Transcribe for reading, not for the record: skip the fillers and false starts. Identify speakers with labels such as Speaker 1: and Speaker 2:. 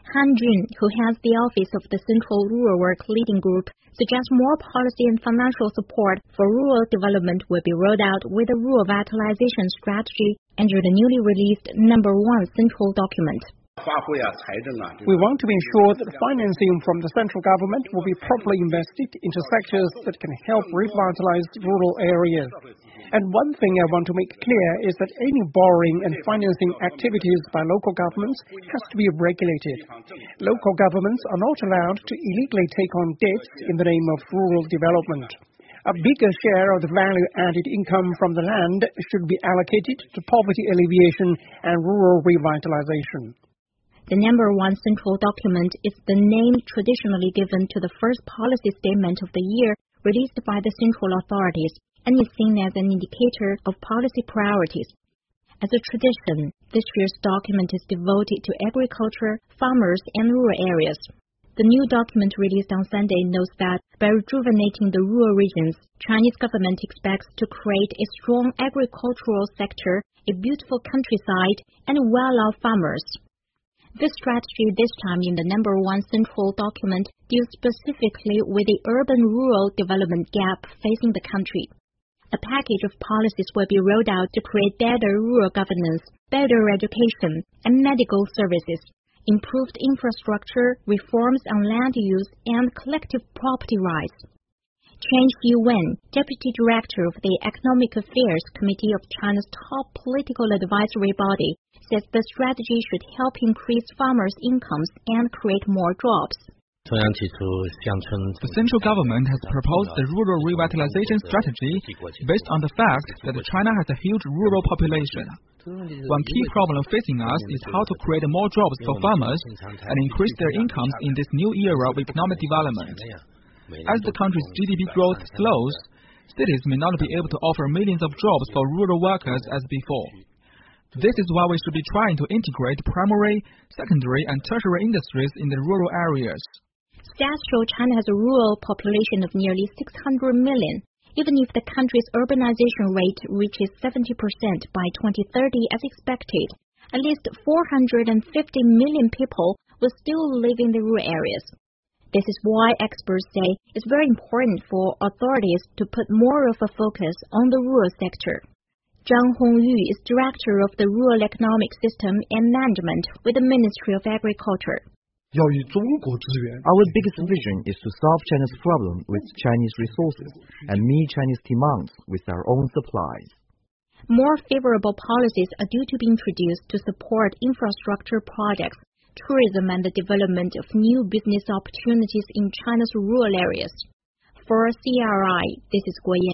Speaker 1: Han Jun, who has the office of the Central Rural Work Leading Group, suggests more policy and financial support for rural development will be rolled out with a rural vitalization strategy under the newly released No. 1 Central Document.
Speaker 2: We want to ensure that the financing from the central government will be properly invested into sectors that can help revitalize rural areas. And one thing I want to make clear is that any borrowing and financing activities by local governments has to be regulated. Local governments are not allowed to illegally take on debts in the name of rural development. A bigger share of the value-added income from the land should be allocated to poverty alleviation and rural revitalization.
Speaker 1: The No. 1 Central Document is the name traditionally given to the first policy statement of the year released by the central authorities, and is seen as an indicator of policy priorities. As a tradition, this year's document is devoted to agriculture, farmers, and rural areas. The new document released on Sunday notes that by rejuvenating the rural regions, Chinese government expects to create a strong agricultural sector, a beautiful countryside, and well-off farmers. This strategy this time in the No. 1 Central Document deals specifically with the urban-rural development gap facing the country. A package of policies will be rolled out to create better rural governance, better education, and medical services, improved infrastructure, reforms on land use, and collective property rights. Chen Xiwen, Deputy Director of the Economic Affairs Committee of China's top political advisory body, says the strategy should help increase farmers' incomes and create more jobs.
Speaker 3: The central government has proposed the rural revitalization strategy based on the fact that China has a huge rural population. One key problem facing us is how to create more jobs for farmers and increase their incomes in this new era of economic development. As the country's GDP growth slows, cities may not be able to offer millions of jobs for rural workers as before. This is why we should be trying to integrate primary, secondary, and tertiary industries in the rural areas.
Speaker 1: Stats show China has a rural population of nearly 600 million. Even if the country's urbanization rate reaches 70% by 2030 as expected, at least 450 million people will still live in the rural areas. This is why experts say it's very important for authorities to put more of a focus on the rural sector. Zhang Hongyu is Director of the Rural Economic System and Management with the Ministry of Agriculture.
Speaker 4: Our biggest vision is to solve China's problem with Chinese resources and meet Chinese demands with our own supplies.
Speaker 1: More favorable policies are due to be introduced to support infrastructure projects, tourism, and the development of new business opportunities in China's rural areas. For CRI, this is Guo Yan.